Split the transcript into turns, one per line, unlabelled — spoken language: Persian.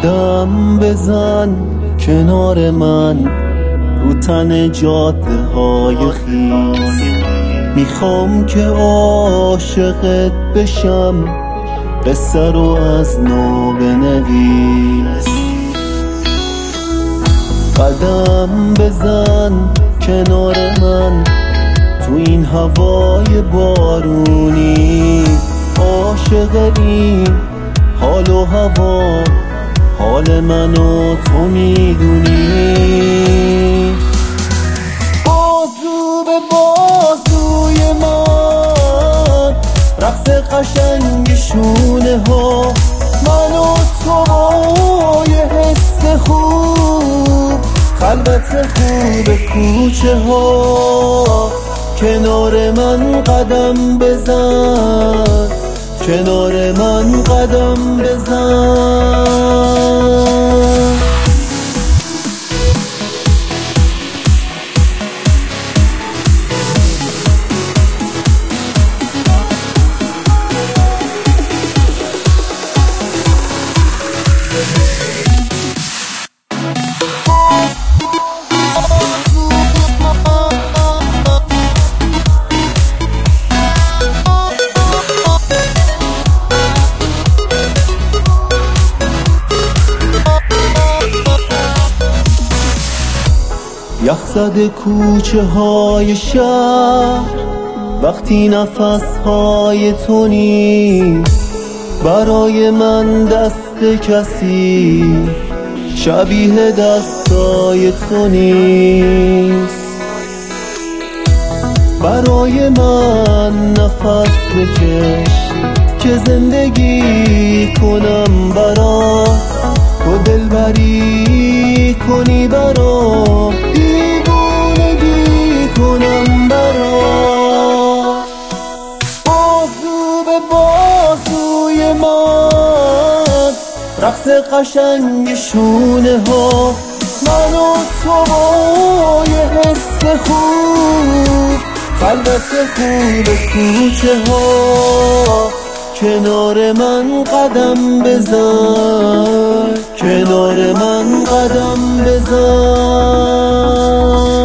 قدم بزن کنار من رو تن جاده های خیس، میخوام که عاشقت بشم، قصه رو از نو بنویس. قدم بزن کنار من تو این هوای بارونی، عاشق این حال و هوا، حال من و تو میدونی. بازو به بازوی من رقص قشنگ شونه ها، من و تو یه حس خوب، خلوت خوب کوچه ها. کنار من قدم بزن، کنار من قدم بزن. یخ زده کوچه های شهر وقتی نفس های تو نیست، برای من دست کسی شبیه دستای تو نیست. برای من نفس بکش که زندگی کنم برات، تو دلبری کنی برام، دیوونگی کنم برات. بازو به بازوی من رقص قشنگ شونه ها، من و تو یه حس خوب، خلوت خوب کوچه ها. کنار من قدم بزن، کنار من قدم بزن.